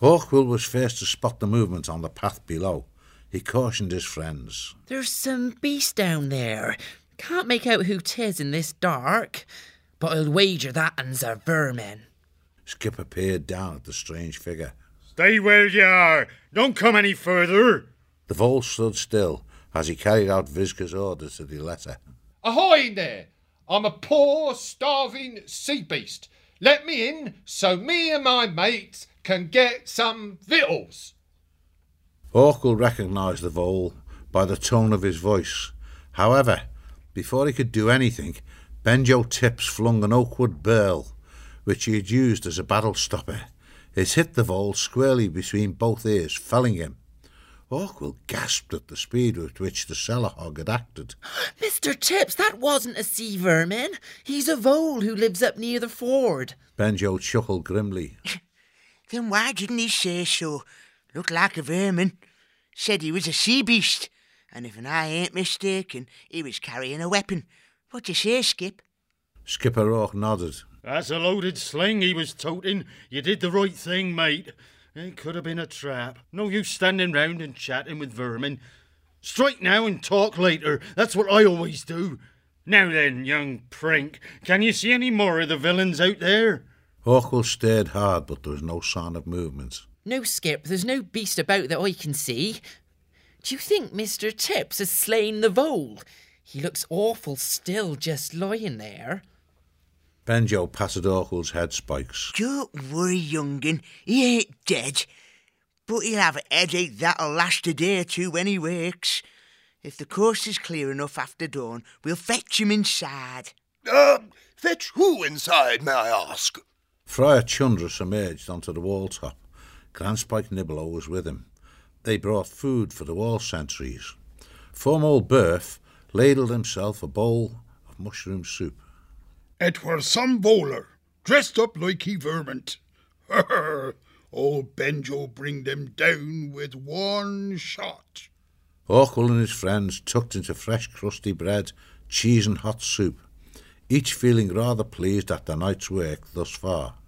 Hawkwill was first to spot the movement on the path below. He cautioned his friends. There's some beast down there. Can't make out who 'tis in this dark, but I'll wager that un's a vermin. Skipper peered down at the strange figure. Stay where you are. Don't come any further. The vole stood still as he carried out Vizca's order to the letter. Ahoy there! I'm a poor, starving sea beast. Let me in so me and my mates can get some victuals. Hawkwill recognised the vole by the tone of his voice. However, before he could do anything, Benjo Tips flung an oakwood burl, which he had used as a battle stopper. It hit the vole squarely between both ears, felling him. Hawkwill gasped at the speed with which the cellar hog had acted. Mr. Tips, that wasn't a sea vermin. He's a vole who lives up near the ford. Benjo chuckled grimly. Then why didn't he say so? Looked like a vermin. Said he was a sea beast. And if I ain't mistaken, he was carrying a weapon. What do you say, Skip? Skipper Hawk nodded. That's a loaded sling he was toting. You did the right thing, mate. It could have been a trap. No use standing round and chatting with vermin. Strike now and talk later. That's what I always do. Now then, young prank, can you see any more of the villains out there? Hawkwill stared hard, but there was no sign of movement. No, Skip, there's no beast about that I can see. Do you think Mr. Tips has slain the vole? He looks awful still just lying there. Benjo patted Hawkwill's head spikes. Don't worry, young'un. He ain't dead. But he'll have a headache that'll last a day or two when he wakes. If the coast is clear enough after dawn, we'll fetch him inside. Fetch who inside, may I ask? Friar Chundrus emerged onto the wall top. Grandspike Nibelo was with him. They brought food for the wall sentries. Formal Burf ladled himself a bowl of mushroom soup. It were some bowler, dressed up like he vermint. Old Benjo bring them down with one shot. Hawkwill and his friends tucked into fresh crusty bread, cheese and hot soup, each feeling rather pleased at their night's work thus far.